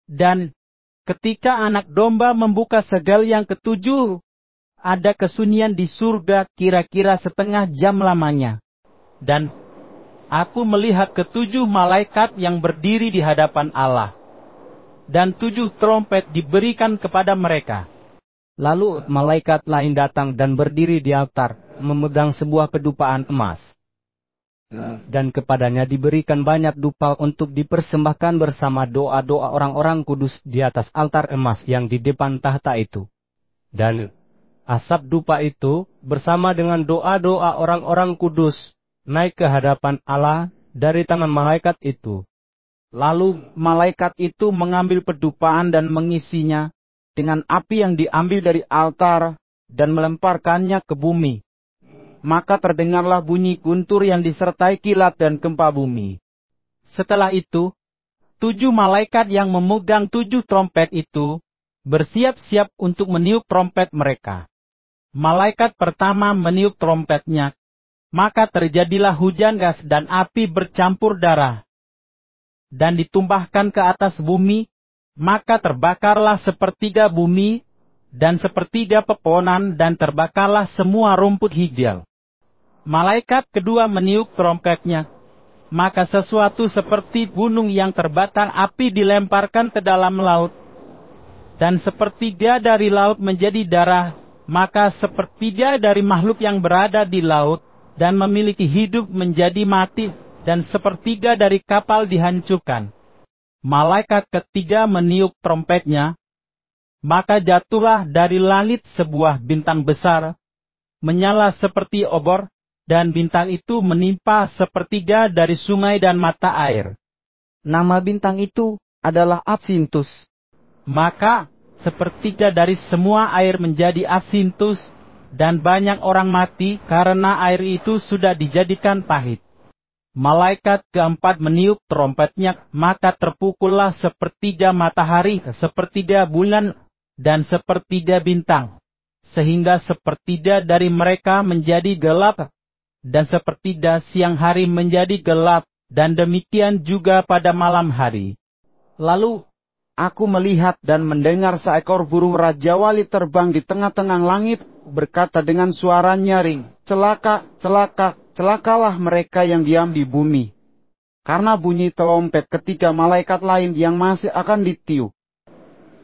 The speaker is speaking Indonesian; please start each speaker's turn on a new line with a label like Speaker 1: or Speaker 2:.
Speaker 1: Dan ketika anak domba membuka segel yang ketujuh, ada kesunyian di surga kira-kira setengah jam lamanya. Dan aku melihat ketujuh malaikat yang berdiri di hadapan Allah. Dan 7 trompet diberikan kepada mereka.
Speaker 2: Lalu malaikat lain datang dan berdiri di altar, memegang sebuah kedupaan emas. Dan kepadanya diberikan banyak dupa untuk dipersembahkan bersama doa-doa orang-orang kudus di atas altar emas yang di depan tahta itu. Dan asap dupa itu bersama dengan doa-doa orang-orang kudus naik ke hadapan Allah dari tangan malaikat itu.
Speaker 1: Lalu malaikat itu mengambil pedupaan dan mengisinya dengan api yang diambil dari altar dan melemparkannya ke bumi. Maka terdengarlah bunyi guntur yang disertai kilat dan gempa bumi. Setelah itu, 7 malaikat yang memegang 7 trompet itu bersiap-siap untuk meniup trompet mereka. Malaikat pertama meniup trompetnya, maka terjadilah hujan gas dan api bercampur darah, dan ditumpahkan ke atas bumi, maka terbakarlah sepertiga bumi, dan sepertiga pepohonan, dan terbakarlah semua rumput hijau. Malaikat kedua meniup trompetnya, maka sesuatu seperti gunung yang terbakar api dilemparkan ke dalam laut, dan sepertiga dari laut menjadi darah, maka sepertiga dari makhluk yang berada di laut, dan memiliki hidup menjadi mati, dan sepertiga dari kapal dihancurkan. Malaikat ketiga meniup trompetnya, maka jatuhlah dari langit sebuah bintang besar, menyala seperti obor, dan bintang itu menimpa sepertiga dari sungai dan mata air.
Speaker 2: Nama bintang itu adalah Apsintus.
Speaker 1: Maka sepertiga dari semua air menjadi Apsintus, dan banyak orang mati karena air itu sudah dijadikan pahit. Malaikat keempat meniup trompetnya, maka terpukullah sepertiga matahari, sepertiga bulan, dan sepertiga bintang, sehingga sepertiga dari mereka menjadi gelap, dan sepertiga siang hari menjadi gelap, dan demikian juga pada malam hari.
Speaker 3: Lalu aku melihat dan mendengar seekor burung rajawali terbang di tengah-tengah langit, berkata dengan suara nyaring, "Celaka, celaka, celakalah mereka yang diam di bumi, karena bunyi trompet ketiga malaikat lain yang masih akan ditiup."